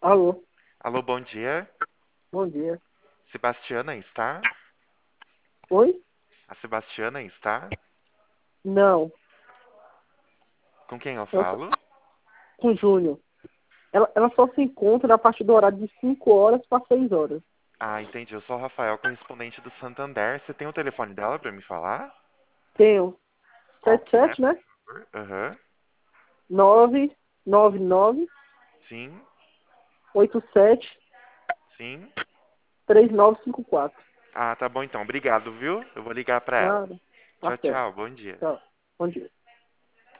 Alô, Alô, bom dia. bom dia. Sebastiana está? Oi? A Sebastiana está? Não, Com quem eu eu sou falo? com o Júnior. Ela só se encontra a partir do horário de 5 horas para 6 horas. Ah, entendi. Eu sou o Rafael, correspondente do Santander. Você tem o telefone dela pra me falar? Tenho Qual sete que é, sete, né? por favor? Aham. 999 Sim, 87 sim. 3954. Ah, tá bom então. Obrigado, viu? Eu vou ligar pra ela. Nada. Tá Tchau, certo. tchau. Bom dia. Tchau. Bom dia.